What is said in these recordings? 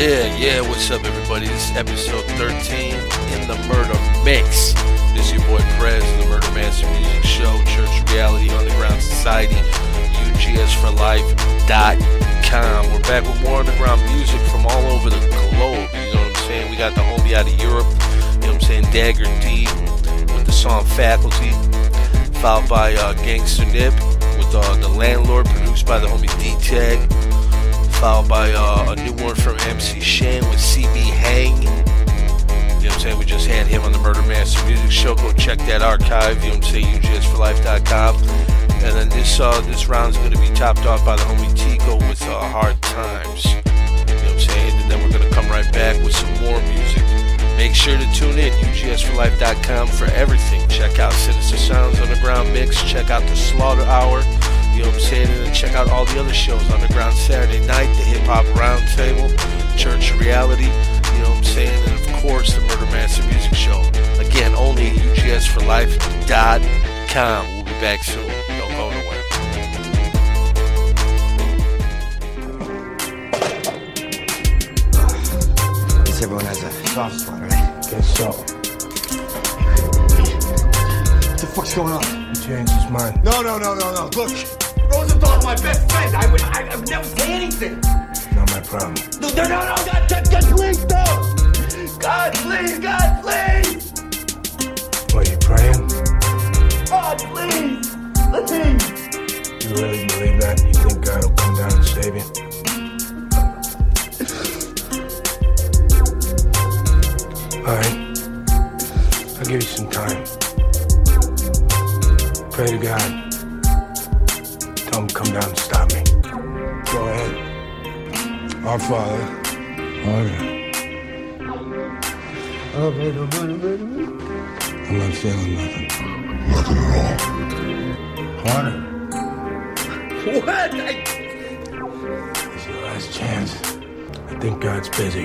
Yeah, what's up, everybody? This is episode 13 in the Murder Mix. This is your boy Prez, the Murder Master Music Show, Church Reality, Underground Society, UGSforlife.com. We're back with more underground music from all over the globe, you know what I'm saying? We got the homie out of Europe, you know what I'm saying, Dagger D, with the song Faculty, followed by Gangster Nip, with The Landlord, produced by the homie D-Tag. Followed by a new one from MC Shan with CB Hang. You know what I'm saying? We just had him on the Murder Master Music Show. Go check that archive. You know what I'm saying? UGSforlife.com. And then this round's going to be topped off by the homie Tico with Hard Times. You know what I'm saying? And then we're going to come right back with some more music. Make sure to tune in, UGSforlife.com, for everything. Check out Sinister Sounds Underground Mix. Check out the Slaughter Hour. You know what I'm saying? And then check out all the other shows. Underground Saturday Night, the Hip Hop Roundtable, Church Reality, you know what I'm saying? And of course, the Murder Master Music Show. Again, only at UGSforlife.com. We'll be back soon. Don't go nowhere. I guess everyone has a soft spot, right? Guess so. What the fuck's going on? He changed his mind. No. Look, Rosenthal's my best friend. I would never say anything. Not my problem. No, God, please, no. God, please. What, you praying? God, please. Please. You really believe that? You think God will come down and save you? Alright. I'll give you some time. Pray to God. Tell him to come down and stop me. Go ahead. Our Father. Harder. I'm not feeling nothing. Nothing at all. Harder. What? It's your last chance. I think God's busy.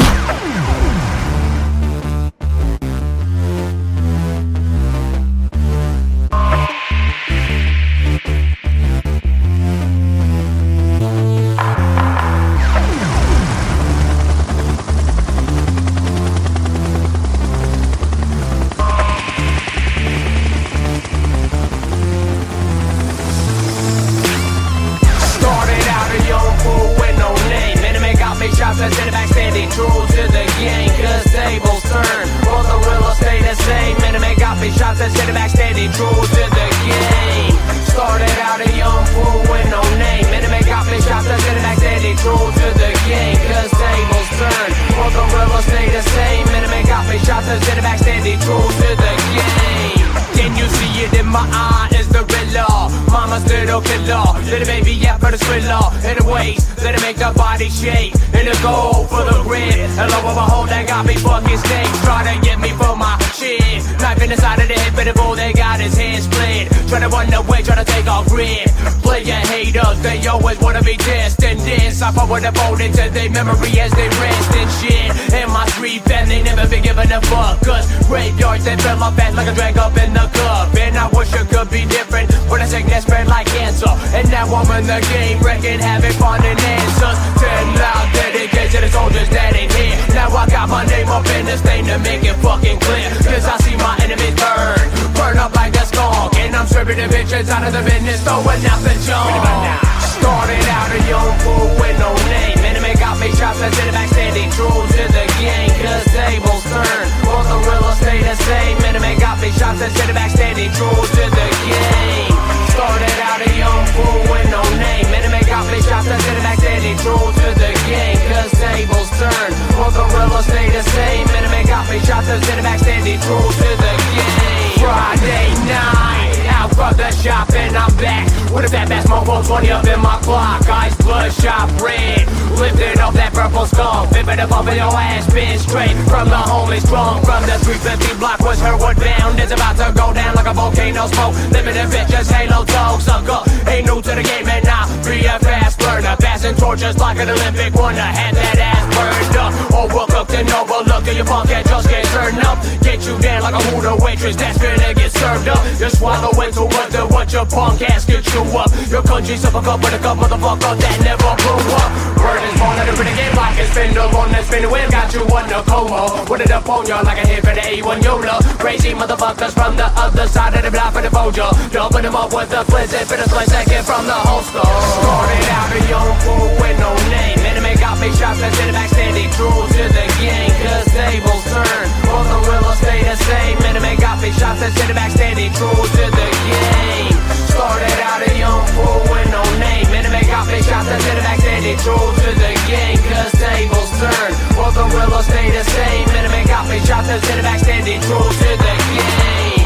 With a boat into their memory as they rest and shit. In my street band, they never been giving a fuck. Cause graveyards, they fill my fast like a drag up in the cup. And I wish it could be different, but a sickness spread like cancer. And now I'm in the game, wrecking havoc, finding answers. 10 loud dedicated to the soldiers that ain't here. Now I got my name up in this thing to make it fucking clear. Cause I see my enemies burn up like a skunk. And I'm stripping the bitches out of the business, throwing out the junk. Started out a young fool with no name. Enemy got me shots that sit back standing true to the game. Cause tables turn, all the real stay the same. Enemy got me shots that sit back standing true to the game. Started out a young fool with no name. Enemy got me shots that sit back standing true to the game. Cause tables turn, all the real stay the same. Enemy got me shots that sit back standing true to the game. Friday night, out for the shop and I'm back with a fat bass mofo, 20 up in my clock. Eyes bloodshot red, lifting up that purple skull. Fipping up off of your ass, been straight from the homeless drunk. From the 350 block was Herwood bound. It's about to go down like a volcano smoke. Living in bitches, halo dog sucker. Ain't new to the game and now be a fast burner. Passing torches like an Olympic wonder. Had that ass burned up, overcooked and overlooked. Till your punk head just get turned up. Get you down like a Hooter waitress that's gonna get served up. You swallow into what your punk ass get you up. Your country's up a cup with a cup, motherfucker that never blew up. Word is Born at a renegade block and spin the one that's spinning wave. Got you under coma. Put it up on ya like a hit for the A1 Yola. Crazy motherfuckers from the other side of the block for the Boja. Dumping them up with the blizzard for the split second from the holster. Started out a young fool with no name. Enemy got me shots and sitting back standing true to the game. Cause tables turn, all the real stay the same. Enemy got me shots and sitting back standing true to the game. Started out a young fool with no name. Enemy got me shots and sitting back standing true to the game. Cause tables turn, all the real stay the same. Enemy got me shots and sitting back standing true to the game.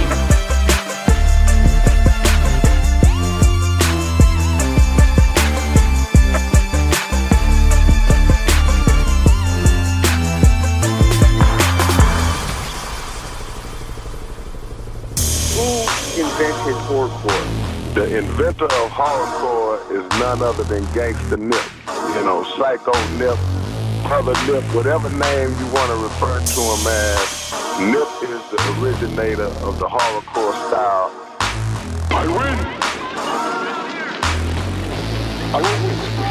Invented horrorcore. The inventor of horrorcore is none other than Gangsta Nip. You know, Psycho Nip, Brother Nip, whatever name you want to refer to him as. Nip is the originator of the horrorcore style. I win! I win!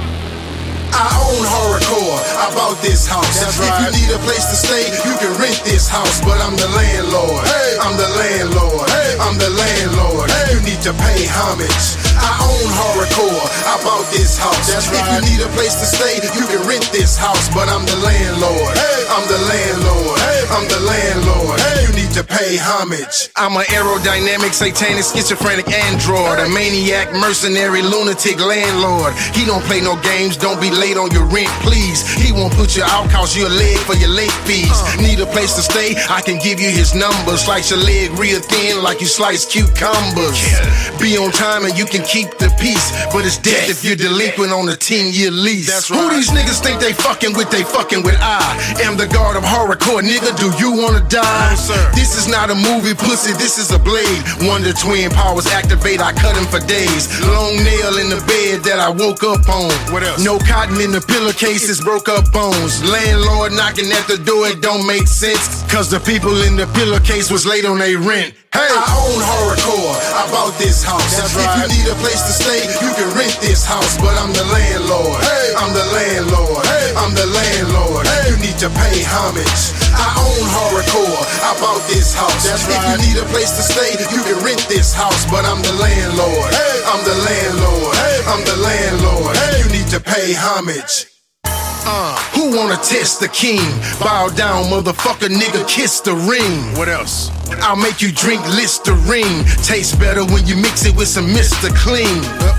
I own horrorcore, I bought this house. That's right. If you need a place to stay, you can rent this house. But I'm the landlord, hey. I'm the landlord, hey. I'm the landlord, hey. You need to pay homage. I own horrorcore, I bought this house. That's right. If you need a place to stay, you can rent this house. But I'm the landlord, hey. I'm the landlord, hey. I'm the landlord, hey. You need to pay homage. I'm an aerodynamic, satanic, schizophrenic android, a maniac, mercenary, lunatic landlord. He don't play no games, don't be late on your rent, please. He won't put you out cause you're a leg for your late fees. Need a place to stay? I can give you his number. Slice your leg real thin like you slice cucumbers. Be on time and you can keep the peace, but it's death if you're delinquent on a 10-year lease. That's right. Who these niggas think they fucking with? They fucking with. I am the god of horrorcore, nigga. Do you wanna die? No, sir. This is not a movie, pussy. This is a blade. Wonder twin powers activate. I cut him for days. Long nail in the bed that I woke up on. What else? No cotton in the pillowcases, broke up bones. Landlord knocking at the door, it don't make sense. Cause the people in the pillowcase was late on their rent. Hey, I own horrorcore, I bought this house. That's right. If you need a place to stay, you can rent this house. But I'm the landlord, hey. I'm the landlord, hey. I'm the landlord, hey. You need to pay homage. I own horrorcore, I bought this house. That's right. If you need a place to stay, you can rent this house. But I'm the landlord, hey. I'm the landlord, hey. I'm the landlord, hey. You need to pay homage. Who wanna test the king? Bow down, motherfucker, nigga, kiss the ring. What else? I'll make you drink Listerine. Tastes better when you mix it with some Mr. Clean.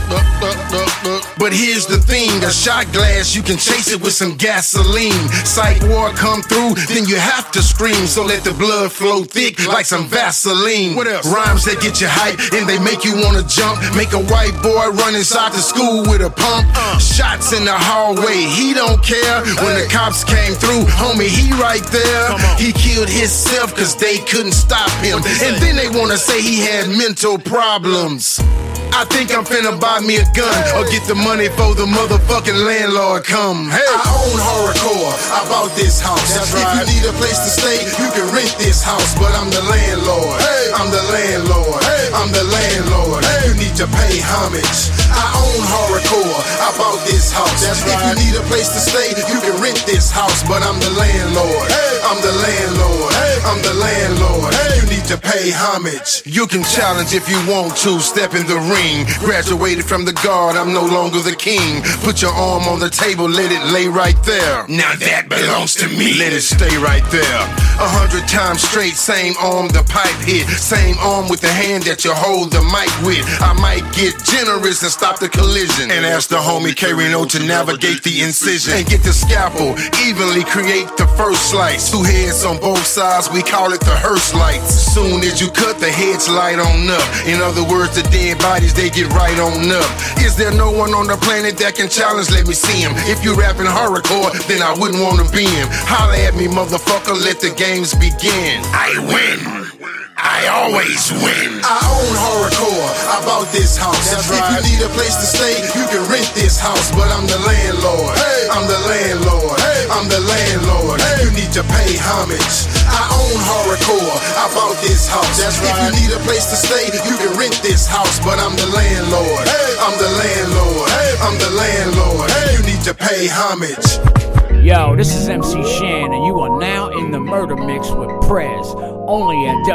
But here's the thing, a shot glass, you can chase it with some gasoline. Psych war come through, then you have to scream. So let the blood flow thick like some Vaseline. What else? Rhymes that get you hype and they make you wanna jump. Make a white boy run inside the school with a pump. Shots in the hallway, he don't care. When the cops came through, homie, he right there. He killed himself cause they couldn't stop him. And then they wanna say he had mental problems. I think I'm finna buy me a gun or get the money for the motherfucking landlord come. Hey, I own horrorcore, I bought this house. That's right. If you need a place to stay, you can rent this house. But I'm the landlord, hey. I'm the landlord, hey. I'm the landlord, hey. You need to pay homage. I own horrorcore, I bought this house. That's right. If you need a place to stay, you can rent this house. But I'm the landlord, hey. I'm the landlord, hey. I'm the landlord, hey. You need to pay homage. You can challenge if you want to, step in the ring. Graduated from the guard, I'm no longer the king. Put your arm on the table, let it lay right there. Now that belongs to me. Let it stay right there. 100 times straight, same arm the pipe hit. Same arm with the hand that you hold the mic with. I might get generous and stop the collision, and ask the homie K-Reno to navigate the incision. And get the scalpel, evenly create the first slice. Two heads on both sides, we call it the hearse lights. Soon as you cut, the heads light on up. In other words, the dead bodies, they get right on up. Is there no one on the planet that can challenge? Let me see him. If you rapping horrorcore, then I wouldn't want to be him. Holla at me, motherfucker, let the games begin. I win. I always win. I own horrorcore, I bought this house. That's right. If you need a place to stay, you can rent this house. But I'm the landlord, hey. I'm the landlord, hey. I'm the landlord, hey. You need to pay homage. I own horrorcore, I bought this house. That's right. If you need a place to stay, you can rent this house. But I'm the landlord, hey. I'm the landlord, hey. I'm the landlord, hey. You need to pay homage. Yo, this is MC Shan, and you are now in the Murder Mix with Prez, only at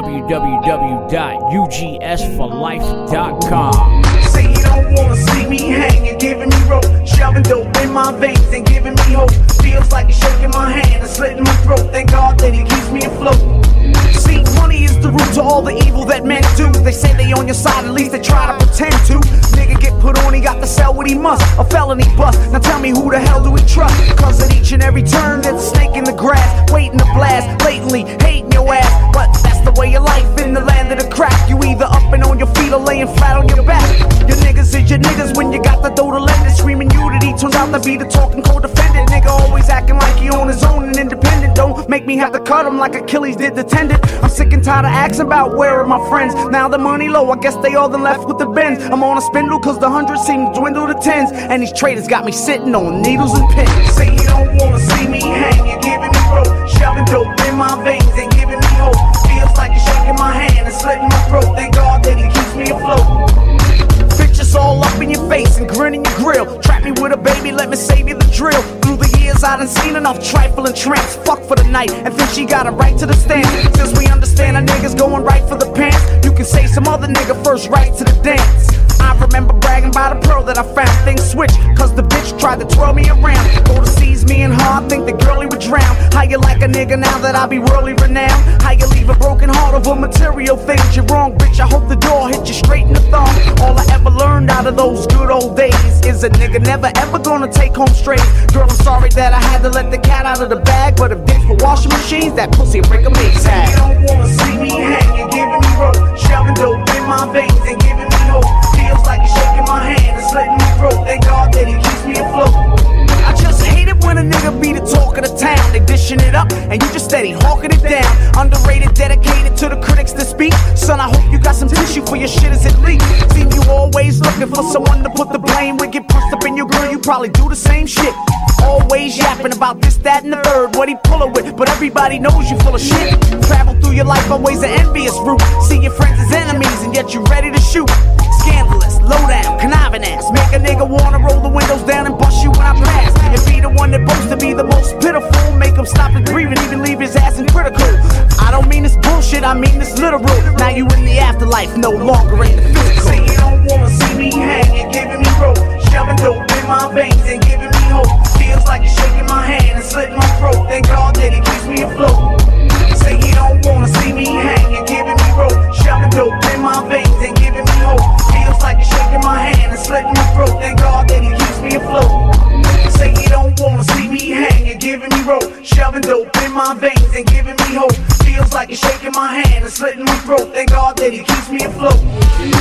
www.ugsforlife.com. Say you don't wanna see me hanging, giving me rope, shoving dope in my veins and giving me hope. Feels like you're shaking my hand and slitting my throat. Thank God that he keeps me afloat. See, money is the root to all the evil that men do. They say they on your side, at least they try to pretend to. Nigga get put on, he got to sell what he must. A felony bust. Now tell me who the hell do we trust? Cause at each and every turn there's a snake in the grass, waiting to blast, blatantly hating your ass. But that's the way of life in the land of the crack. You either up and on your feet or laying flat on your back. Your niggas is your niggas when you got the dough to lend it. Screaming unity turns out to be the talking co-defendant. Nigga always acting like he on his own and independent. Don't make me have to cut him like Achilles did the tendon. I'm sick and tired of asking about where are my friends. Now the money low, I guess they all done left with the bends. I'm on a spindle cause the hundreds seem to dwindle to tens. And these traders got me sitting on needles and pins. Say you don't wanna see me hanging, giving me rope, shoving dope in my veins and giving me hope. Feels like you're shaking my hand and slitting my throat. Thank God that he keeps me afloat. Bitches all up in your face and grinning your grill. Trap me with a baby, let me save you the drill. Through the years I done seen enough trifling tramps. Fuck for the night and think she got a right to the stand. Since we understand a nigga's going right for the pants, you can say some other nigga first right to the dance. I remember bragging about a pearl that I found. Things switched, cause the bitch tried to twirl me around. Go to seize me in hard, think the girlie would drown. How you like a nigga now that I be worldly renowned? How you leave a broken heart over material things? You're wrong, bitch, I hope the door hit you straight in the thumb. All I ever learned out of those good old days is a nigga never ever gonna take home straight. Girl, I'm sorry that I had to let the cat out of the bag, but if dicks were washing machines, that pussy break a me tag. You don't wanna see me hanging, giving me rope, shoving dope in my veins and giving me hope. Feels like you're shaking my hand and slitting my throat. Thank God that he keeps me afloat. I just hate it when a nigga be the talk of the town. They dishing it up and you just steady hawking it down. Underrated, dedicated to the critics that speak. Son, I hope you got some tissue for your shit as it leaks. Seem you always looking for someone to put the blame with. Get punched up in your grill, you probably do the same shit. Always yapping about this, that, and the third. What he pullin' with, but everybody knows you full of shit. Travel through your life always an envious route. See your friends as enemies and yet you ready to shoot. Scandalous, low down, conniving ass. Make a nigga wanna roll the windows down and bust you when I pass. And be the one that boasts to be the most pitiful. Make him stop his breathing, even leave his ass in critical. I don't mean this bullshit, I mean this literal. Now you in the afterlife, no longer in the physical. Say you don't wanna see me hanging, giving me rope, shoving dope in my veins and giving me hope. Feels like you're shaking my hand and slitting my throat. Thank God that he keeps me afloat. Say you don't wanna see me hanging, giving me rope, shoving dope in my veins and giving me hope. Feels like you're shaking my hand and slitting my throat. Thank God that he keeps me afloat. Say you don't wanna see me hanging, giving me rope, shoving dope in my veins and giving me hope. Feels like you're shaking my hand and slitting my throat. Thank God that he keeps me afloat. In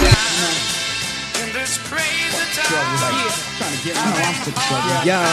this crazy time, trying to get me, I'm sick of struggling. Yeah.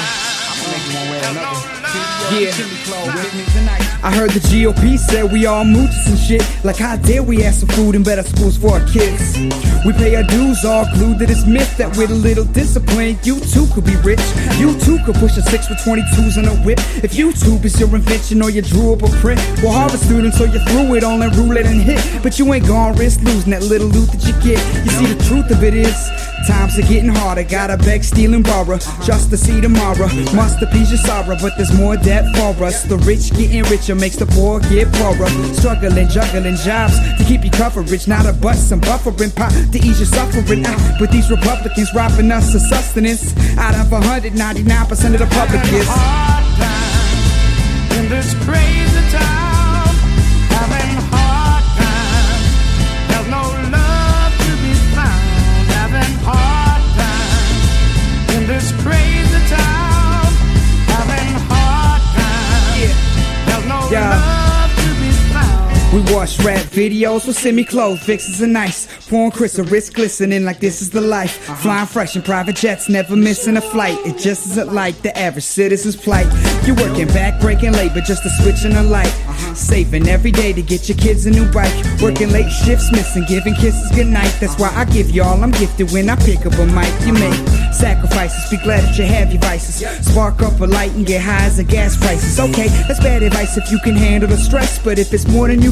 Yeah, I heard the GOP said we all mooches and shit. Like how dare we have some food and better schools for our kids. We pay our dues, all glued to this myth that with a little discipline you too could be rich. You too could push a 6 with 22s on a whip. If YouTube is your invention or you drew up a print, well, Harvard students, so you threw it on and roulette and hit. But you ain't gonna risk losing that little loot that you get. You see, the truth of it is times are getting harder. Gotta beg, steal, and borrow just to see tomorrow. Must appease your sorrow, but there's more debt for us. The rich getting richer makes the poor get poorer. Struggling, juggling jobs to keep your coverage. Not a bust, some buffering pop to ease your suffering. But these Republicans robbing us of sustenance. Out of 199% of the public is hard time in this crazy town. Having hard time. There's no love to be found. Having hard time in this crazy town. Having hard time. There's no love to be found. we watch rap videos with semi-clothed fixes and nice. Pouring Chris, a wrist glistening like this is the life. Flying fresh in private jets, never missing a flight. It just isn't like the average citizen's plight. You're working back, breaking labor just to switch in a light. Saving every day to get your kids a new bike. Working late shifts, missing, giving kisses goodnight. That's why I give y'all, I'm gifted when I pick up a mic. You make sacrifices, be glad that you have your vices. Spark up a light and get high as the gas prices. Okay, that's bad advice if you can handle the stress, but if it's more than you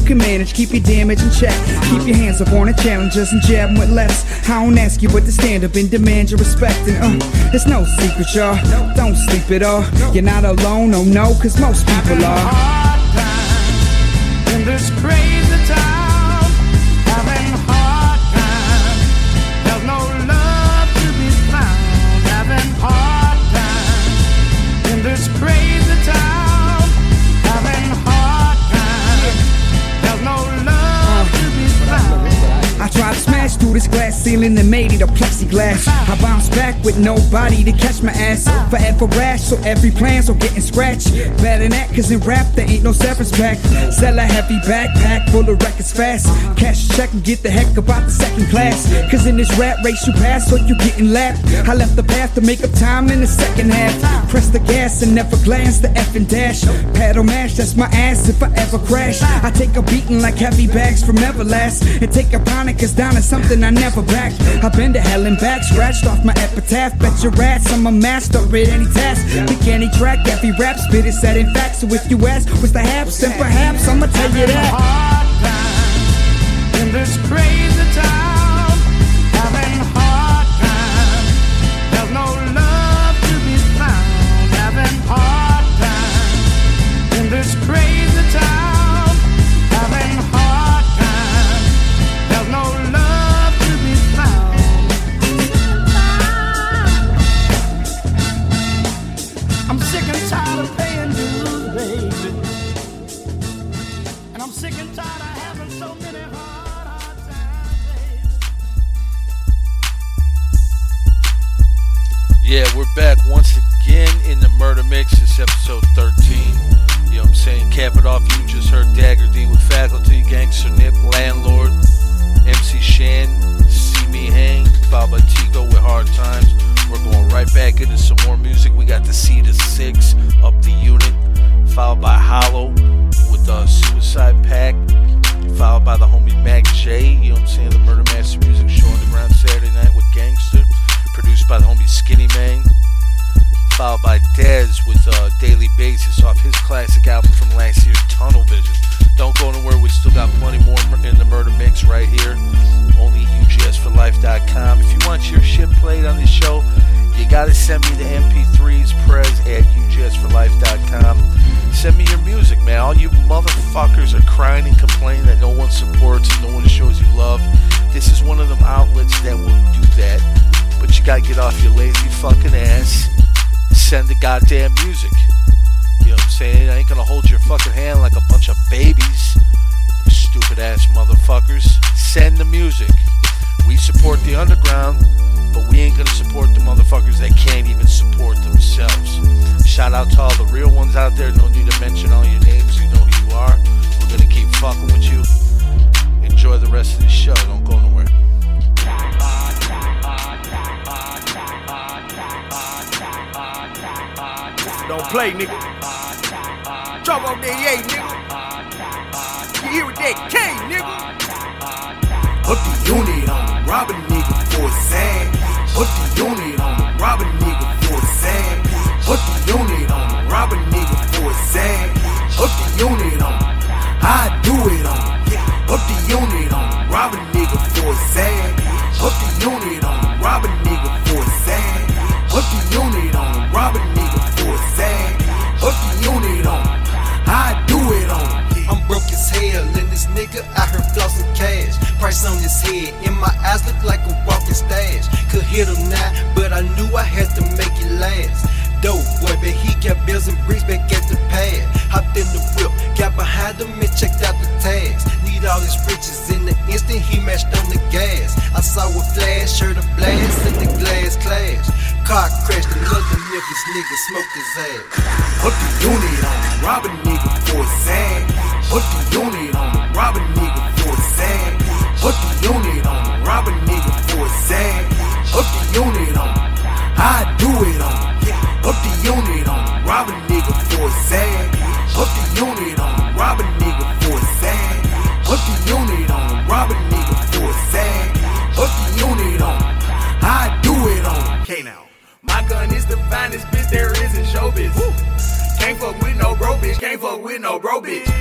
can manage, keep your damage in check. Keep your hands up on the challengers and jab them with less. I don't ask you but to stand up and demand your respect. And it's no secret, y'all, don't sleep it all. You're not alone, oh no, cause most people are. Hard times in this crazy town, having hard times. There's no love to be found. Having hard times in this crazy town, having hard times. There's no love to be found. I tried to smash through this glass ceiling and made it a plexiglass. I bounced back with nobody to catch my ass. Forever rash, so every plan's on getting scratched. Better than that, cause in rap there ain't no severance pack. Sell a heavy backpack full of records fast. Cash a check and get the heck about the second class. Cause in this rap race you pass, so you getting lapped. I left the path to make up time in the second half. Press the gas and never glance the F and dash. Paddle mash, that's my ass if I ever crash. I take a beating like heavy bags from Everlast. And take a Cause down is something I never backed. I've been to hell and back, scratched off my epitaph. Bet your rats, I'm a master at any task. Pick any track, every rap spit is set in fact. So if you ask what's the haps, then perhaps I'ma tell you that. Hard times in this crazy town, having hard times. There's no love to be found. Having hard times in this crazy town, having hard times. There's no love to be found. I'm sick and tired of paying dues, baby. And I'm sick and tired of having so many hard times, baby. Yeah, we're back once again in the Murder Mix. It's episode 13. You know what I'm saying? Cap it off, you just heard Dagger D with Faculty, Gangster Nip, Landlord, MC Shan, See Me Hang, followed by Tico with Hard Times. We're going right back into some more music. We got the C to 6, Up the Unit, followed by Hollow with Suicide Pact, followed by the homie Mac J, you know what I'm saying, the Murder Master Music Show Underground Saturday night with Gangster, produced by the homie Skinny Man, followed by Dez with Daily Basis off his classic album from last year, Tunnel Vision. Don't go nowhere, we still got plenty more in the Murder Mix right here, only UGSforlife.com. If you want your shit played on this show, you gotta send me the MP3s, Prez at UGSforlife.com. Send me your music, man. All you motherfuckers are crying and complaining that no one supports and no one shows you love. This is one of them outlets that will do that, but you gotta get off your lazy fucking ass. Send the goddamn music. You know what I'm saying? I ain't gonna hold your fucking hand like a bunch of babies. You stupid ass motherfuckers. Send the music. We support the underground, but we ain't gonna support the motherfuckers that can't even support themselves. Shout out to all the real ones out there. No need to mention all your names. You know who you are. We're gonna keep fucking with you. Enjoy the rest of the show. Don't go nowhere. Don't play, nigga. Drop off that yay, nigga. You hear with that K, nigga. Put the unit on, rob a nigga for a sag. Put the unit on, rob a nigga for a sag. Put the unit on, rob a nigga for a sag. Put the unit on, I do it on. Put the unit on, rob a nigga for a sag. Put the unit on, rob a nigga for a sag. Put the unit on, rob a nigga for a sag. Put the unit on, I do it on. I'm broke as hell, and this nigga out here flossing cash. Price on his head, and my eyes look like a walking stash. Could hit him now, but I knew I had to make it last. Dope boy, but he got bills and bricks back at the pad. Hopped in the whip, got behind him and checked out the tags. Need all his riches in the instant he mashed on the gas. I saw a flash, heard a blast, and the glass clash. Car crashed, another Memphis nigga smoked his ass. Put the unit on, rob a nigga for a sag. Put the unit on, rob a nigga for a sag. Put the unit on, rob a nigga for a sag. Put the unit on, I do it on. Put the unit on, rob a nigga for a sag. Put the unit on, rob a nigga for a sag. Put the unit on, rob a nigga for a sag. Put the unit on, I do it on. Okay now, my gun is the finest bitch there is in showbiz. Can't fuck with no bro bitch, can't fuck with no bro bitch.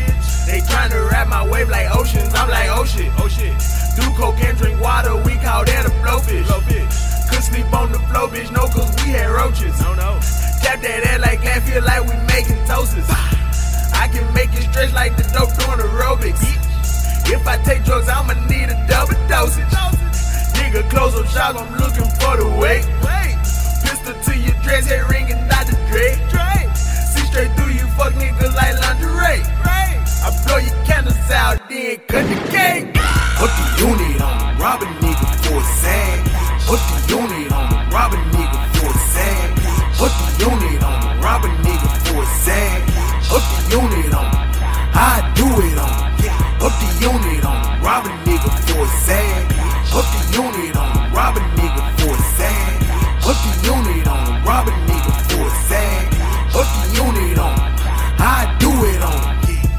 They tryna rap my wave like oceans, I'm like, oh shit, oh shit. Do coke and drink water, we call that a blowfish. Could sleep on the floor, bitch, no, cause we had roaches. No. Tap that ass like glass, feel like we making toasters. I can make it stretch like the dope doing aerobics. If I take drugs, I'ma need a double dosage. Nigga, close up shop, I'm looking for the weight. Pistol to your dress, head ringing, not the Dre. See straight through you, fuck niggas like lingerie. I blow your candles out, then cut the cake. Put the unit on, rob a nigga for a sag. Put the unit on, rob a nigga for a sag. Put the unit on, rob a nigga for a sag. Put the unit on, I do it on. Put the unit on, rob a nigga for a sag. Put the unit on, rob a nigga for a sag. Put the unit on, rob a nigga for a sag. Put the unit on, I do it on.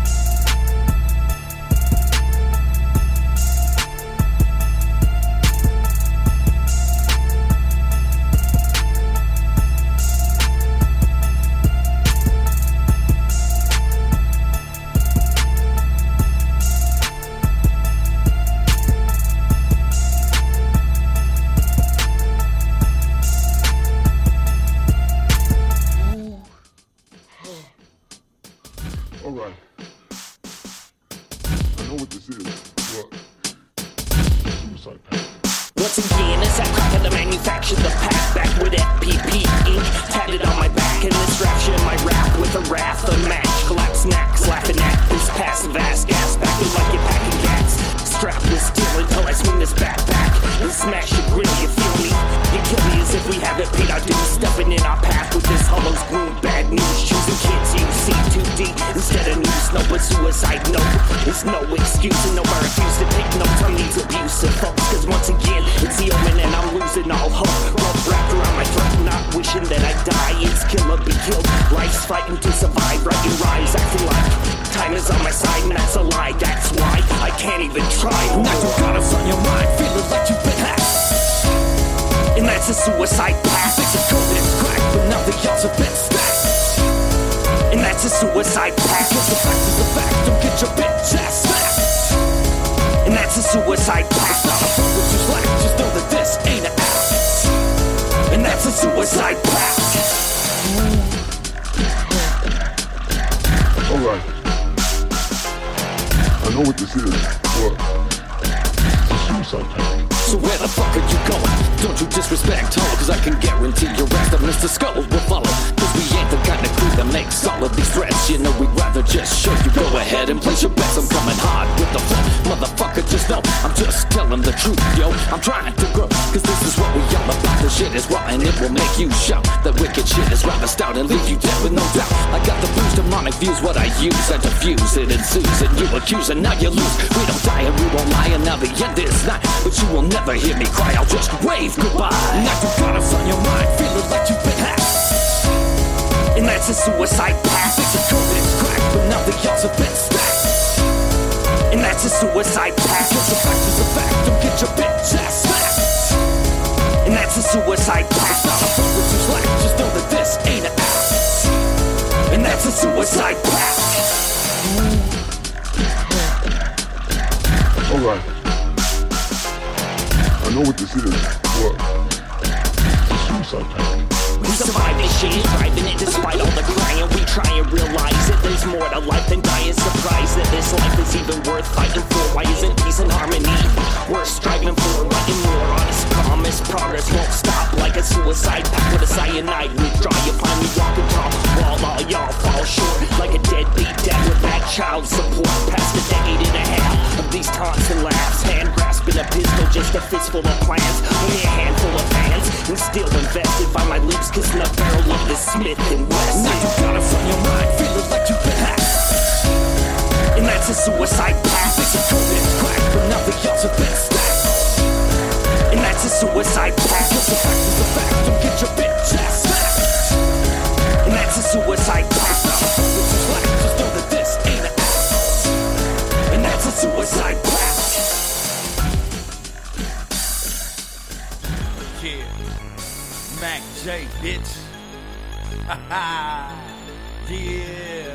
Alright. I know what this is. What? Suicide pact. Once again, it's that cracker to manufacture the pack. Back with FPP ink tatted on my back. And this rapture in my rap with a wrath unmatched. Collapse snacks, laughing at this passive ass gas. Backing like you're packing gas. Strapped with steel until I swing this backpack and smash your grill, you feel me? You kill me as if we haven't paid our dues. Stepping in our path with this hollow's gloom. Bad news, choosing kids you see too deep. Instead of news, no, but suicide, no. There's no excuse and no, I refuse to take notes on these abusive folks. Cause once again, it's the omen and I'm losing all hope. Rope wrapped around my throat, not wishing that I die. It's kill or be killed. Life's fighting to survive, writing rhymes, acting like time is on my side, and that's a lie. That's why I can't even try. Now you got us on your mind, feeling like you've been hacked. And that's a suicide pact. It's a code that's cracked, but now the odds have been stacked. And that's a suicide pact. Cause the fact is the fact, don't get your bitch ass smacked. And that's a suicide pact. Not a fuck with your slack, just know that this ain't an act. And that's a suicide pact. Alright. I know what this is. What? It's a suicide pact. So where the fuck are you going? Don't you disrespect home, cause I can guarantee your ass that Mr. Skull will follow. Cause we ain't the kind of crew that makes all of these threats. You know we'd rather just show you. Go ahead and place your bets. I'm coming hard with the flow. Motherfucker, just know I'm just telling the truth, yo. I'm trying to grow, cause this is what we all about. The shit is raw and it will make you shout. That wicked shit is rather stout and leave you dead with no doubt. I got the boost, demonic views, what I use. I diffuse it ensues and you accuse and now you lose. We don't die and we won't lie and now the end is not. But you will never hear me cry, I'll just wave goodbye. Now you got us on your mind, feeling like you've been hacked. And that's a suicide pact. It's a code that's cracked, but now the odds have been stacked. And that's a suicide pact. Cause the fact is the fact, don't get your bitch ass smacked. And that's a suicide pact. Not a fuck with your slack, just know that this ain't an act. And that's a suicide pact. Alright. I know what this is. What? It's a suicide pact. We survive this shit, driving it despite all the crying. We try and realize that there's more to life than dying. Surprised that this life is even worth fighting for. Why isn't peace and harmony worth striving for? Writing more honest promise, progress won't stop. Like a suicide pact with a cyanide withdrawal. You find me walking tall, while all y'all fall short. Like a deadbeat dad with bad child support. Past a decade and a half of these taunts and laughs. Hand grasping a pistol, just a fistful of plans. Only a handful of fans, and still invested by my lips. Kissing the barrel of this Smith and Wesson. Now you got us on your mind, feeling like you've been hacked. And that's a suicide pact. It's a code that's cracked, but now the odds have been stacked. And that's a suicide pact. Cause the fact is the fact, don't get your bitch ass smacked. And that's a suicide pact. Not a fuck with your slack, just know that this ain't an act. And that's a suicide pact. Mac J, bitch. Yeah.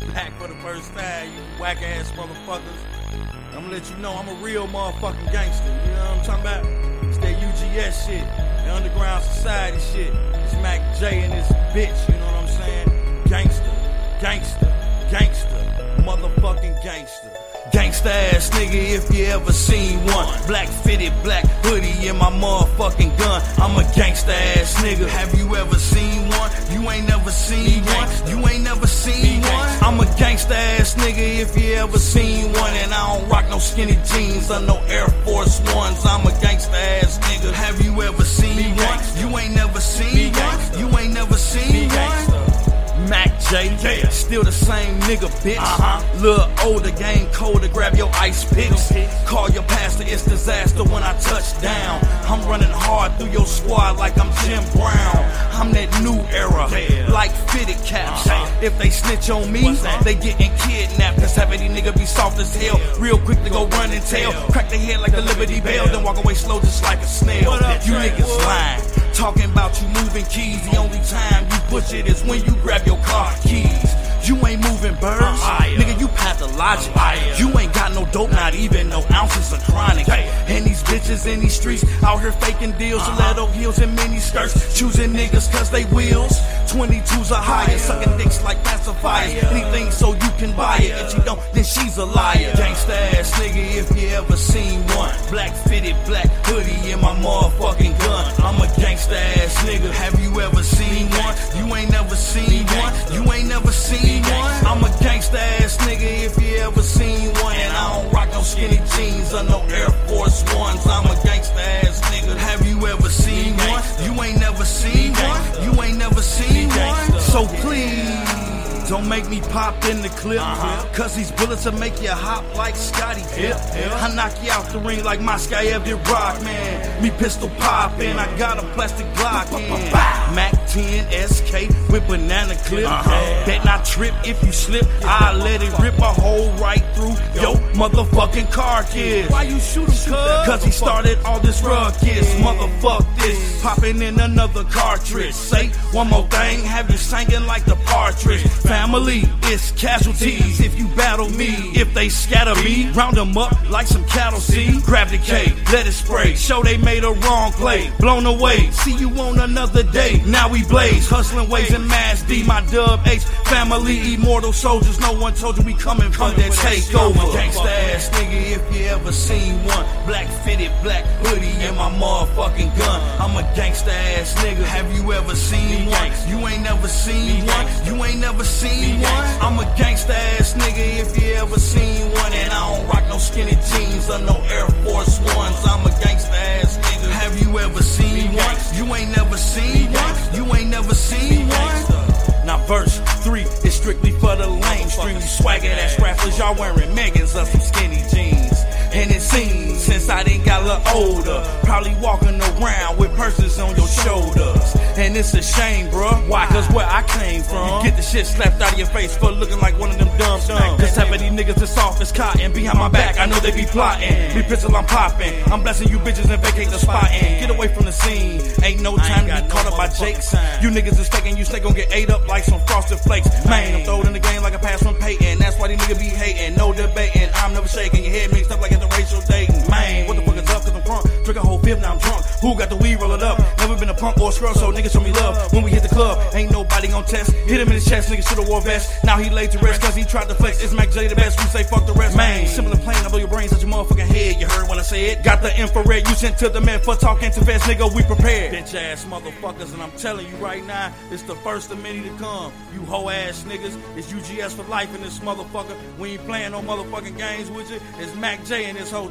back for the first time, you whack ass motherfuckers. I'm gonna let you know I'm a real motherfucking gangster. You know what I'm talking about? It's that UGS shit, the underground society shit. It's Mac J and this bitch, you know what I'm saying? Gangster, gangster, gangster, motherfucking gangster. Gangsta ass nigga if you ever seen one. Black fitted, black hoodie in my motherfucking gun. I'm a gangsta ass nigga. Have you ever seen one? You ain't never seen one. You ain't never seen one. I'm a gangsta ass nigga if you ever seen one. And I don't rock no skinny jeans or no Air Force Ones. I'm a gangsta ass nigga. Have you ever seen one? You ain't never seen one. You ain't never seen one. Mac J, yeah. Still the same nigga, bitch. Little older, game colder, grab your ice picks. Call your pastor, it's disaster when I touch down. I'm running hard through your squad like I'm Jim Brown. I'm that new era, like fitted caps. If they snitch on me, they getting kidnapped. Cause having these niggas be soft as hell, real quick to go run and tell. Crack their head like the Liberty Bell, then walk away slow just like a snail. You niggas lying. Talking about you moving keys, the only time you push it is when you grab your car keys. You ain't moving birds, nigga, you pathologic. You ain't got no dope, not even no ounces of chronic. And these bitches in these streets out here faking deals, stiletto heels and mini skirts, choosing niggas cause they wheels. 22s are higher, sucking dicks like pacifiers. Anything so you can buy it. If you don't, then she's a liar. Gangsta ass nigga if you ever seen one. Black fitted, black hoodie in my motherfucking gun. I'm a gangsta ass nigga. Have you ever seen one? You ain't never seen one. You ain't never seen one. I'm a gangsta ass nigga if you ever seen one. And I don't rock no skinny jeans or no Air Force Ones. I'm a gangsta ass nigga. Have you ever seen one? You ain't never seen one. You ain't never seen one. So please don't make me pop in the clip, cause these bullets will make you hop like Scotty Hip. I knock you out the ring like Moskayev did Rockman. Me pistol poppin', I got a plastic Glock in. Mac 10 SK with banana clip. Bet not trip if you slip. I let it rip a hole right through your motherfucking car, kid. Why you shoot him, cuz he started all this ruckus. Motherfuck this, popping in another cartridge. Say one more thing, have you singing like the partridge. Family, it's casualties if you battle me. If they scatter me, round them up like some cattle seed. Grab the K, let it spray, show they made a wrong play. Blown away, see you on another day. Now we blaze, hustling ways in Mass D. My Dub H, family, immortal soldiers. No one told you we coming for that takeover. Gangsta ass nigga if you ever seen one. Black fitted, black hoodie in my motherfucking gun. I'm a gangsta ass nigga. Have you ever seen one? You ain't never seen one. You ain't never seen one. I'm a gangsta ass nigga if you ever seen one. And I don't rock no skinny jeans or no Air Force Ones. I'm a gangsta ass nigga. Have you ever seen one? You ain't never seen one. You ain't never seen one. Now verse 3 is strictly for the lamestream. You swagger ass rappers, y'all wearing Megans or some skinny jeans. And it seems since I done got a little older, probably walking around with purses on your shoulders. And it's a shame, bruh. Why? Cause where I came from, you get the shit slapped out of your face for looking like one of them dumb. Cause half of these niggas is soft as cotton. Behind my back, I know they be plotting. Me pistol, I'm popping. I'm blessing you bitches and vacate the spot and get away from the scene. Ain't no time to be caught up by jakes. You niggas is faking, you snake gon' get ate up like some frosted flakes. Man, I'm throwed in the game like a pass from Peyton. That's why these niggas be hating. No debating, I'm never shaking. Your head mixed up like at the racial dating. Man, what the fuck is up? Cause I'm drunk. Drink a whole fifth, now I'm drunk. Who got the weed, roll it up? Never been a punk or a scrub, so niggas show me love. When we hit the club, ain't nobody gon' test. Hit him in his chest, nigga should've wore vest. Now he laid to rest cause he tried to flex. It's Mac J the best, we say fuck the rest. Man, similar plane, I blow your brains out your motherfucking head. You heard when I say it. Got the infrared, you sent to the man for talking to fast, nigga, we prepared. Bitch ass motherfuckers, and I'm telling you right now, it's the first of many to come. You hoe ass niggas, it's UGS for life in this motherfucker. We ain't playing no motherfucking games with you. It's Mac J in this whole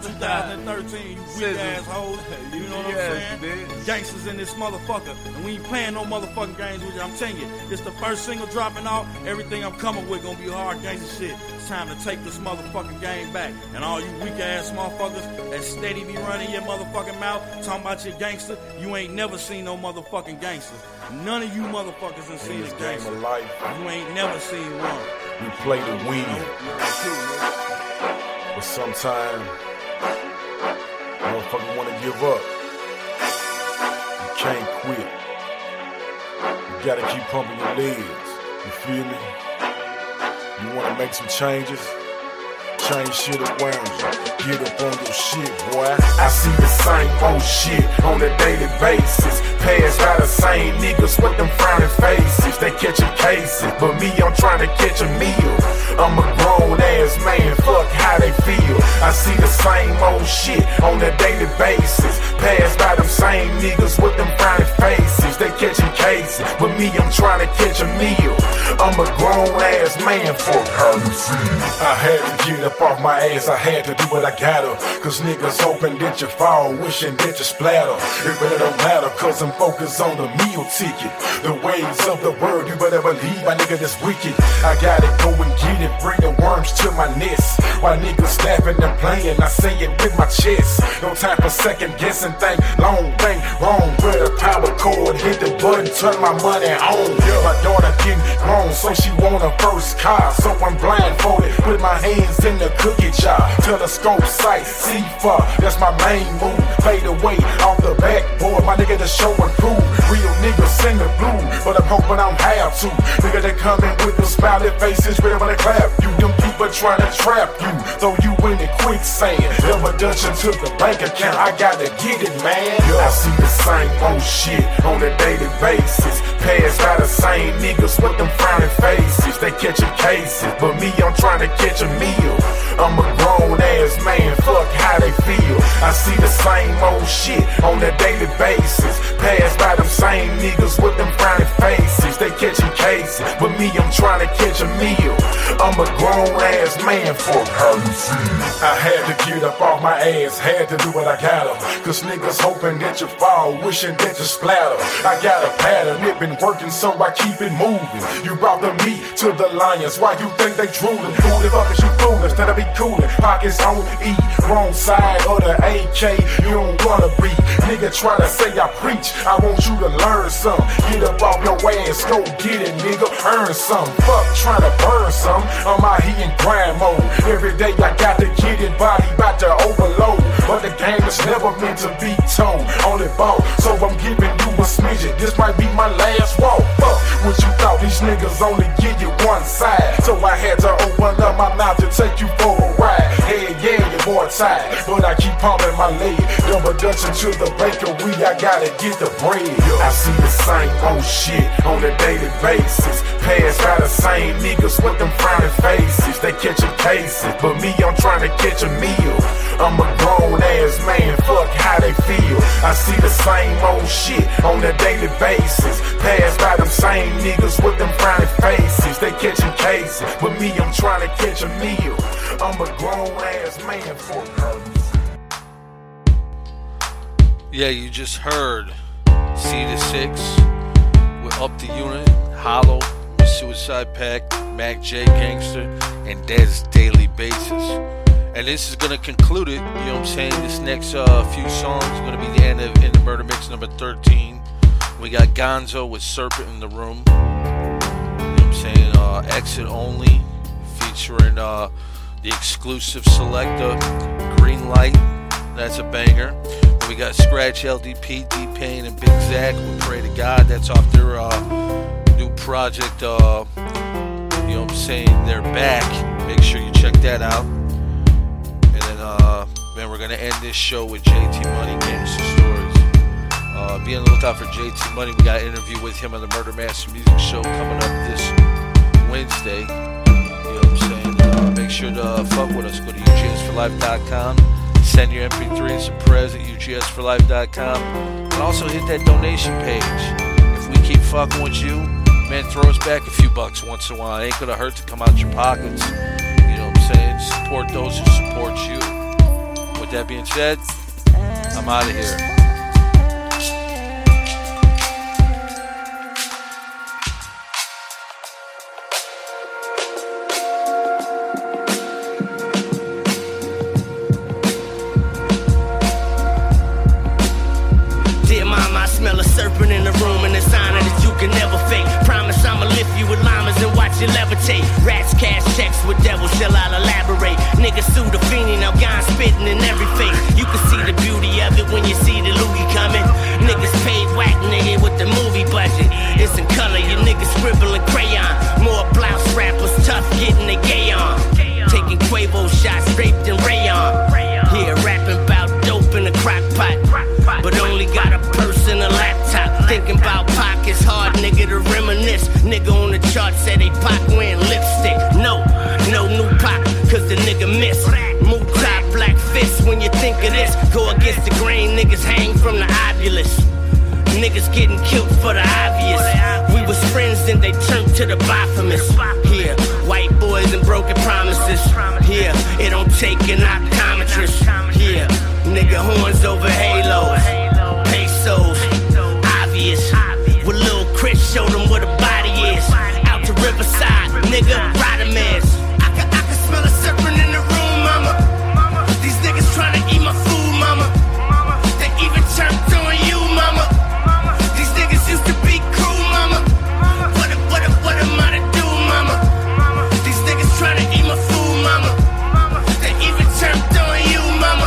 2013, you weak ass hoes. You know what I'm saying? Gangsters in this motherfucker. And we ain't playing no motherfucking games with you. I'm telling you, it's the first single dropping off. Everything I'm coming with gonna be hard gangster shit. It's time to take this motherfucking game back. And all you weak ass motherfuckers that steady be running your motherfucking mouth, talking about your gangster, you ain't never seen no motherfucking gangsters. None of you motherfuckers ain't seen a gangster. You ain't never seen one. We play to win. But sometimes motherfucker wanna give up. You can't quit. You gotta keep pumping your legs. You feel me? You wanna make some changes? Change shit around you. Get up on your shit, boy. I see the same old shit on a daily basis. Pass by the same niggas with them frowning faces. They catching cases, but me, I'm trying to catch a meal. I'm a grown ass man, fuck how they feel. I see the same old shit on a daily basis. Pass by them same niggas with them frowning faces. They catching cases, but me, I'm trying to catch a meal. I'm a grown ass man, fuck how you feel. I had to get up off my ass, I had to do what I gotta. Cause niggas hoping that you fall, wishing that you splatter. It really don't matter, cause I'm focused on the meal ticket. The ways of the world, you better believe my nigga that's wicked. I gotta go and get it, bring the worms to my nest. While niggas laughing and playing, I say it with my chest. No time for second guessing, think long, think wrong. Where the power cord, hit the button, turn my money on. My daughter getting grown, so she want her first car. So I'm blindfolded, put my hands in the cookie jar. Telescope sight, see far, that's my main move. Fade away off the backboard, my nigga the show and prove. Real niggas sing the blue, but I'm hoping I don't have to. Nigga they coming with them smiley faces, ready when they clap you. Them people trying to trap you, throw you in the quicksand. Never Dutch into the bank account, I gotta get it, man. I see the same old shit on a daily basis. Pass by the same niggas with them frowning faces. They catching cases, but me, I'm trying to catch a meal. I'm a grown ass man, fuck how they feel. I see the same old shit on a daily basis. Pass by them same niggas with them frowning faces. They catching cases, but me, I'm trying to catch a meal. I'm a grown ass man, fuck how you feel. I had to get up off my ass, had to do what I gotta. Cause niggas hoping that you fall, wishing that you splatter. I got a pattern, it been working, so I keep it moving. You brought the meat to the lions, why you think they drooling? Who the fuck is you fooling? Instead of be coolin', pockets on E, wrong side of the AK, you don't wanna be. Nigga try to say I preach, I want you to learn some. Get up off your ass, go get it, nigga, earn some. Fuck trying to burn some, I'm out here in grind mode. Every day I got to get it, body bout to overload. But the game is never meant to be told, only bought. So I'm giving you a smidget, this might be my last walk. Fuck what you thought, these niggas only give you one side. So I had to open up my mouth to take you for a ride. Hey, yeah, you're more tired, but I keep pumping my leg. Double Dutch into the bakery, I gotta get the bread. I see the same old shit on a daily basis. Pass by the same niggas with them frowning faces. They catching cases, but me, I'm trying to catch a meal. I'm a grown ass man, fuck how they feel. I see the same old shit on a daily basis. Pass by them same niggas with them frowning faces. They catching cases, but me, I'm trying to catch a meal. I'm a grown ass man, fuck how you feel. Yeah, you just heard C-6 with Up the Unit, Hollow, Suicide Pact, Mac J Gangster, and Dez Daily Basis. And this is going to conclude it, you know what I'm saying? This next few songs is going to be the end of In the Murder Mix number 13. We got Gonzo with Serpent in the Room. You know what I'm saying? Exit Only, featuring the exclusive selector, Green Light. That's a banger. And we got Scratch, LDP, D-Pain, and Big Zach with Pray to God. That's off their new project, you know what I'm saying? They're back. Make sure you check that out. Man, we're gonna end this show with JT Money, Gangsta Stories. Be on the lookout for JT Money. We got an interview with him on the Murder Master Music Show coming up this Wednesday. You know what I'm saying? Make sure to fuck with us. Go to UGSforlife.com. Send your MP3s to Prez at UGSforlife.com. And also hit that donation page. If we keep fucking with you, man, throw us back a few bucks once in a while. It ain't gonna hurt to come out your pockets. You know what I'm saying? Support those who support you. With that being said, I'm out of here. Dear mama, I smell a serpent in the room and a sign that you can never fake. Promise I'ma lift you with llamas and watch you levitate. Rats cash checks with devils, shall I elaborate? Niggas sue the fiend, now gone spitting in every face. You can see the beauty of it when you see the loogie coming. Niggas paid whack, nigga, with the movie budget. It's in color, you niggas scribbling crayon. More blouse rappers, tough getting they charts said they Pac wearing lipstick. No new Pac, cause the nigga miss. Move top, black fist when you think of this. Go against the grain, niggas hang from the obulus. Niggas getting killed for the obvious. We was friends, then they turned to the Baphomus. Here, white boys and broken promises. Here, it don't take an optometrist. Here, nigga horns over halos. Pesos, obvious. With Lil Chris showed them where the body is. Out to Riverside, nigga, Rodamans. I can smell a serpent in the room, mama. These niggas tryna eat my food, mama. They even turned on you, mama. These niggas used to be cool, mama. What am I to do, mama? These niggas tryna eat my food, mama. They even turned on you, mama.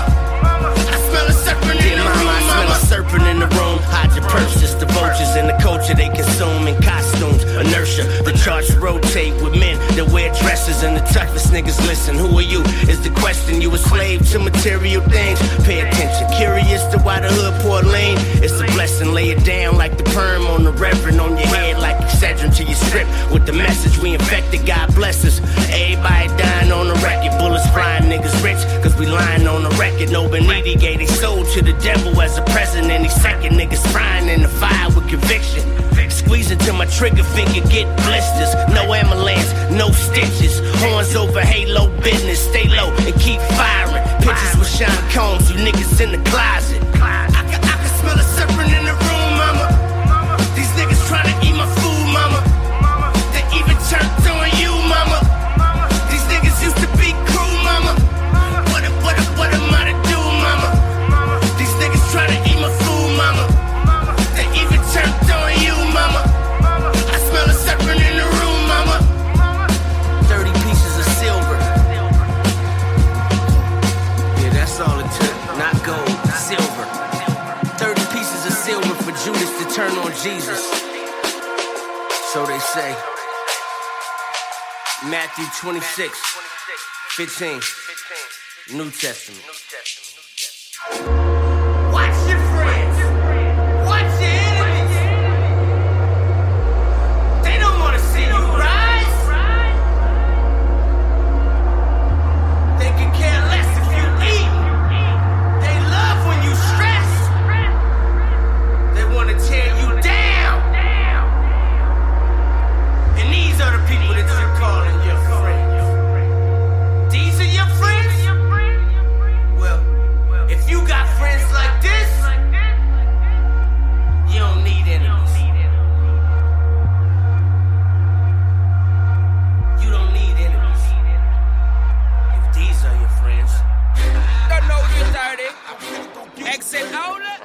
I smell a serpent in the room, mama. I smell a serpent in the room. Hide your purse, it's the vultures and the culture they consume in costumes. Inertia, the charts rotate with men that wear dresses and the toughest niggas listen. Who are you? Is the question. You a slave to material things? Pay attention. Curious to why the hood poured lean? It's a blessing. Lay it down like the perm on the reverend. On your head like Excedrin till you strip with the message we infected. God bless us. Everybody dying on the record. Bullets flying, niggas rich cause we lying on the record. No Beniti gave they soul to the devil as a present. Any second niggas frying in the fire with conviction. Squeezing till my trigger finger get blisters. No ambulance, no stitches. Horns over halo business. Stay low and keep firing. Pictures with Sean Combs, you niggas in the closet. I can smell a serpent in the room, mama. These niggas tryna eat my food, mama. They even turned on you, mama. These niggas used to be cool, mama. What am I to do, mama? These niggas tryna eat my food, mama. They even turned on you, mama. I smell a serpent in the room, mama. 30 pieces of silver. Yeah, that's all it took. Not gold, silver. 30 pieces of silver for Judas to turn on Jesus. So they say. Matthew 26, 15. New Testament. Watch your friends. Watch your enemies. They don't want to see you rise. They can care less if you eat. They love when you stress. They want to tear you down. And these are the people that you're calling your friends. These are your friends? Well, if you got friends like this, you don't need enemies. You don't need enemies. If these are your friends. Don't know you dirty. Exit outlet.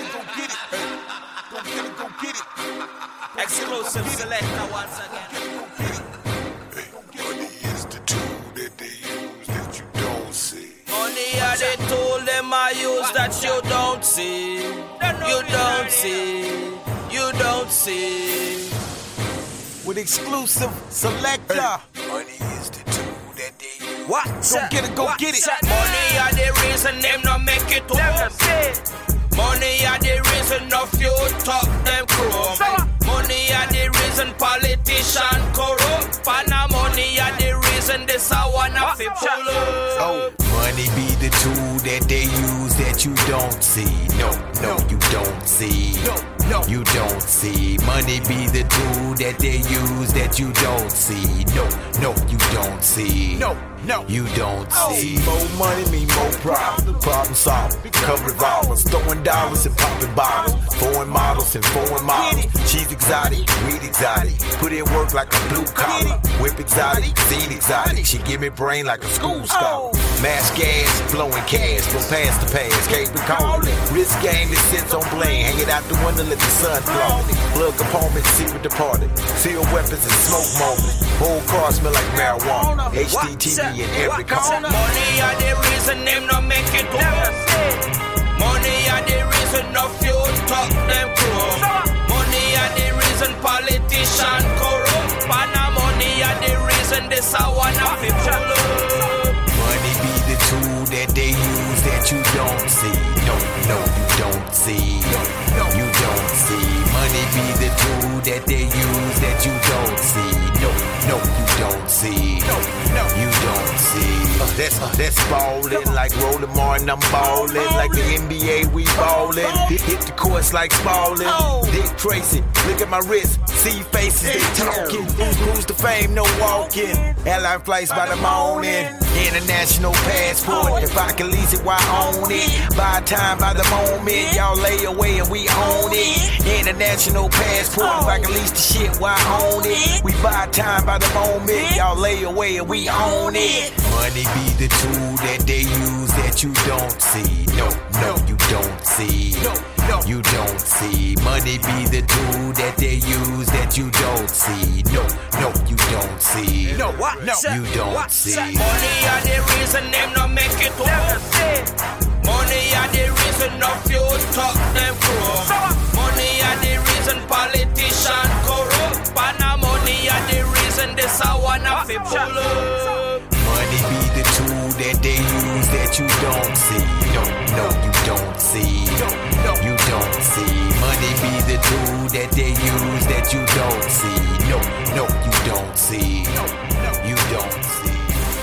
Go get it. Exclusive selector once again. Money is the tool that they use that you don't see. Money are the tool them I use that you don't see. You don't see. You don't see. With exclusive selector. Money is the tool that they use. What? Go get it. Money are the reason them not make it home. Money are the reason of you talk them chrome. Money are the reason politician corrupt. And money are the reason this I wanna fi pull up. Oh, money be the tool that they use that you don't see. No, you don't see. No, you don't see. Money be the tool that they use that you don't see. No, you don't see. No, you don't see. More money mean more problem. Problem solved. Cover revolvers, throwing dollars and popping bottles. Foreign models and foreign models. She's exotic, weed exotic. Put in work like a blue collar. Whip exotic, scene exotic. She give me brain like a school scholar. Mash gas, blowing cash, from past to past. Can't be calling. Wrist game is sense on bling. Hang it out the window, let the sun flow. Plug components, secret departed. Seal weapons and smoke moments. Whole car smell like marijuana. HDTV in every car. Money are the reason them not make it home. Money are the reason of you talk them chrome. Money are the reason politician corrupt. And money are the reason this I wanna fi pull up. Money be the tool that they use that you don't see. No, you don't see. You don't see. Money be the tool that they use that you don't see. That's ballin'. Like Roland Martin, I'm ballin'. Like the NBA, we ballin'. Hit the courts like Spalding. Dick Tracy, look at my wrist. See faces, they talking. Cruise to fame, no walking. Airline flights by the morning. International passport. If I can lease it, why own it? Buy time by the moment. Y'all lay away and we own it. International passport. If I can lease the shit, why own it? We buy time by the moment. Y'all lay away and we own it. Money be the tool that they use that you don't see. No, you don't see. You don't see. Money be the tool that they use that you don't see. No, you don't see. No, you don't see. Money are the reason them not make it home. Money are the reason no few talk them through. Money are the reason politicians corrupt. And money are the reason this I wanna fi pull up. Money be the tool that they use that you don't see. No, you don't see. You don't see. Money be the tool that they use that you don't see. No, you don't see. You don't see.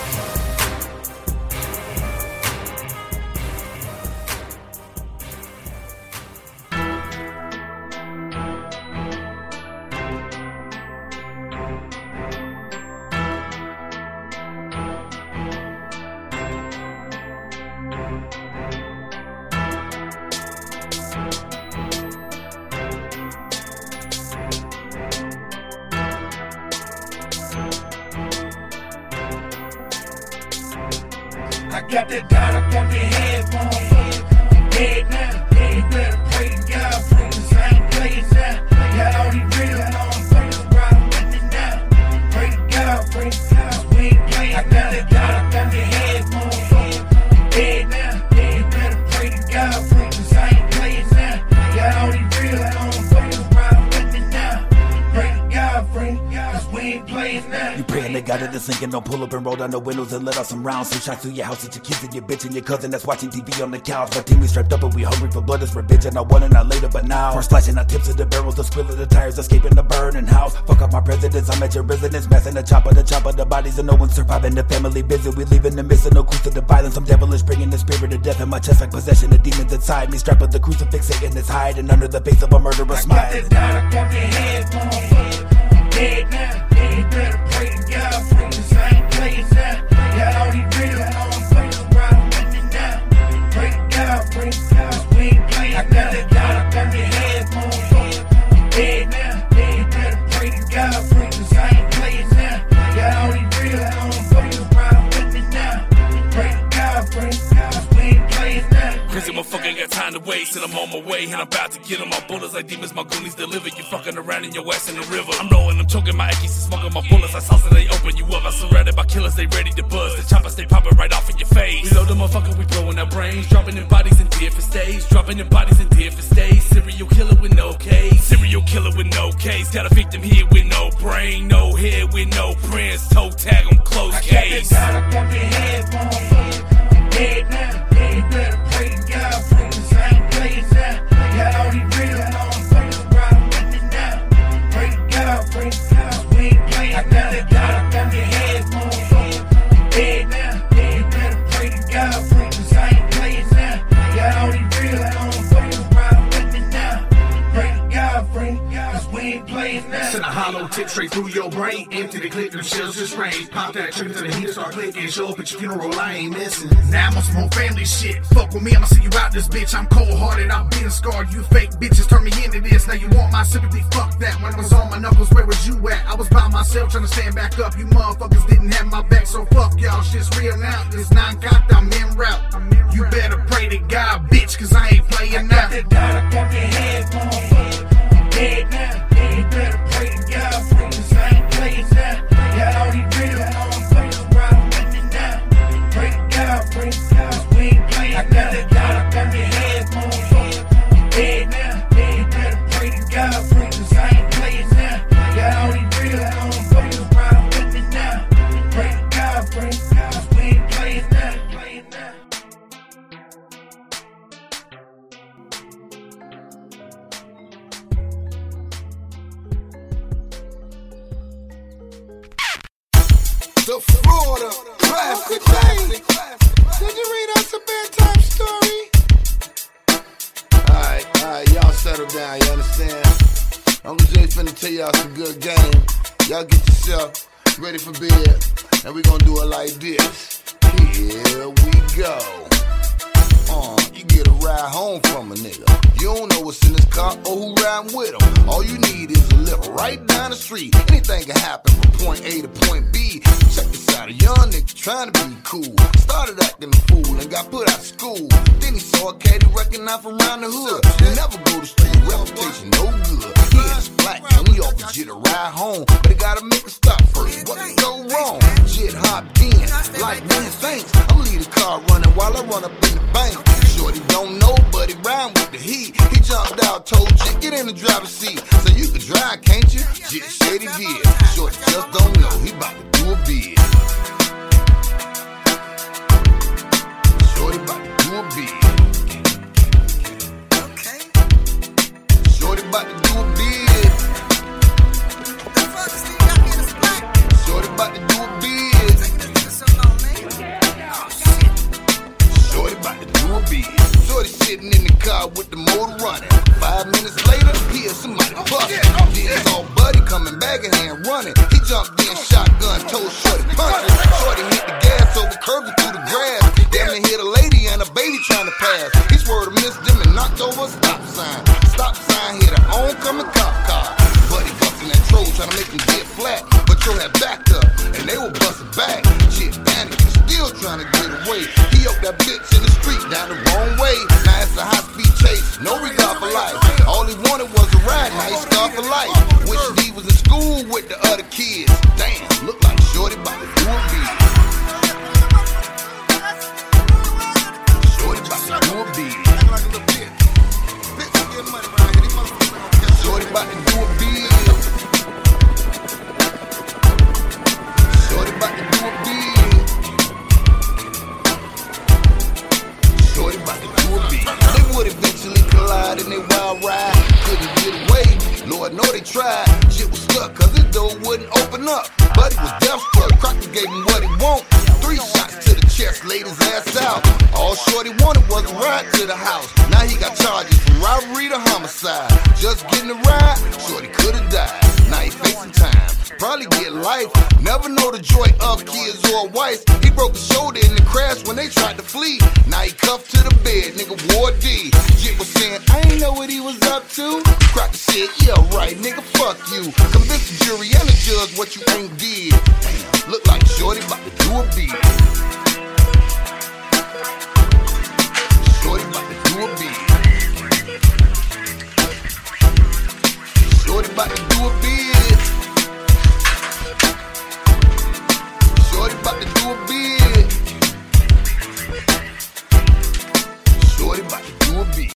I got that dot up on your head, motherfucker. You dead now. You better pray to God for the same place now. Got all these real motherfuckers riding with me now. Pray to God, cause we ain't playing. I got that dot up on your head, motherfucker. You dead now. You better pray to God for the same place now. Got all these real motherfuckers riding with me now. Pray to God, cause we ain't playing now. You praying they got it to sink and don't pull up and roll down the windows and let out some rounds. Some shots through your house at your kids and your bitch and your cousin that's watching TV on the couch. My team we strapped up and we hungry for blood, it's revenge and I want it not later but now. We're slashing our tips of the barrels, the squill of the tires, escaping the burning house. Fuck up my presidents, I'm at your residence, massing the chopper, the bodies and no one surviving. The family busy, we leaving the missing, no clues to the violence. I'm devilish, bringing the spirit of death in my chest like possession of demons inside me. Strap of the crucifix, Satan is hiding under the face of a murderous smile. I got that dot up on your head, motherfucker. You dead now. You better pray to God from the same place now. Got all these real motherfuckers riding with me now. Pray to God, cause we ain't playing. I got that dot up on your head, motherfucker. You dead now. You better pray to God from the same place now. Got all these real motherfuckers riding with me now. Pray to God, cause we ain't playing now. Crazy motherfucker ain't got time to waste, and I'm on my way, and I'm about to get on my bullets like demons, my goonies deliver. You fucking around in your ass in the river. I'm rolling, I'm choking my Eckies and smoking my bullets. I sauce and they open you up. I'm surrounded by killers, they ready to buzz. The choppers, they popping right off in your face. Reload the motherfucker, we blowing our brains. Dropping in bodies in different states. Dropping in bodies in different states. Serial killer with no case. Serial killer with no case. Got a victim here with no brain. No head with no prints. Toe tag on close case. I got that dot up on your head, motherfucker. You dead now. You better pray to God from the same place now. Got all these real motherfuckers riding with me now. Pray to God, cause we ain't playing. I got that dot up on your head, motherfucker. You dead now. You better pray to God from the same place now. Got all these real motherfuckers riding with me now. Pray to God, cause we ain't playing now. Send a hollow tip straight through your brain. Empty the clip, them shells just rain. Pop that trigger to the heater, start clicking. Show up at your funeral, I ain't missing. Now I'm on some whole family shit. Fuck with me, I'ma see you out this bitch. I'm cold-hearted, I've been scarred. You fake bitches turn me into this. Now you want my sympathy, fuck that. When I was on my knuckles, where was you at? I was by myself trying to stand back up. You motherfuckers didn't have my back, so fuck y'all. Shit's real now. This non-cocked, I'm en route. You better pray to God, bitch, cause I ain't playing now. I got that dot up on your head, motherfucker. You dead now. You better pray to God from the same place now. Got all these real motherfuckers riding with me now. Pray to God, cause we ain't playing. I got that dot up on your head, motherfucker. You dead now. You better pray to God from the same place now. Got all these real motherfuckers riding with me now. Pray to God, cause we ain't playing now. The Florida Classic, classic. Could you read us a bedtime story? Alright, y'all settle down, you understand? Uncle Jay finna tell y'all some good game. Y'all get yourself ready for bed, and we gonna do it like this. Here we go. You get a ride home from a nigga. You don't know what's in his car or who riding with him. All you need is a lift right down the street. Anything can happen from point A to point B. Check this out, a young nigga trying to be cool. Started acting a fool and got put out of school. Then he saw a cat he recognized from around the hood. He never go to school, reputation no good. He is black and he offered Jit a ride home, but he gotta make a stop first. What could go wrong? Jit hopped in, like when he thinks I'm leave the car running while I run up in the bank. Shorty don't know, but he riding with the heat. He jumped out, told Jit, get in the driver's seat. So you can drive, can't you? Jit said he did. Shorty just don't know, he about to do a bid. Shorty about to do a bid. Okay. Shorty about to do a bid. Shorty about to do a bid. Shorty about to do a bid. Shorty sitting in the car with the motor running. 5 minutes later, he hears somebody bustin'. Then saw Buddy coming back in hand running. He jumped in, shotgun, told Shorty punch it. Shorty hit the gas over curves through the grass. Damn near hit a lady and a baby trying to pass. He swerved to miss them and knocked over a stop sign. Stop sign hit an oncoming cop car. Buddy bustin' that troll trying to make him get flat. But Joe had backed up and they were bustin' back. Shit, panic, still trying to get away. He up that bitch in the street down the wrong way. Now it's a high-speed chase, no regard for life. All he wanted was a ride, now he's scarred for life. Wish he was in school with the other kids. Damn, look like Shorty about to do a bid. Shorty about to do a bid. Shorty about to do a bid. Shorty about to do a bid. Shorty about to do a bid. They would eventually collide in their wild ride. Couldn't get away. Lord know they tried. Shit was stuck cause his door wouldn't open up. Buddy was death-struck. Crocker gave him what he want. 3 shots to the chest, laid his ass out. All Shorty wanted was a ride to the house. Now he got charges from robbery to homicide. Just getting a ride, Shorty could've died. Now he facing time, probably get life. Never know the joy of kids or wife. He broke his shoulder in the crash when they tried to flee. Now he cuffed to the bed, nigga wore D. Jit was saying, I ain't know what he was up to. Crocker said, yeah right, nigga, fuck you. Convince the jury and the judge what you ain't did. Damn, look like Shorty about to do a beat. Shorty about to do a beat. Shorty about to do a beat.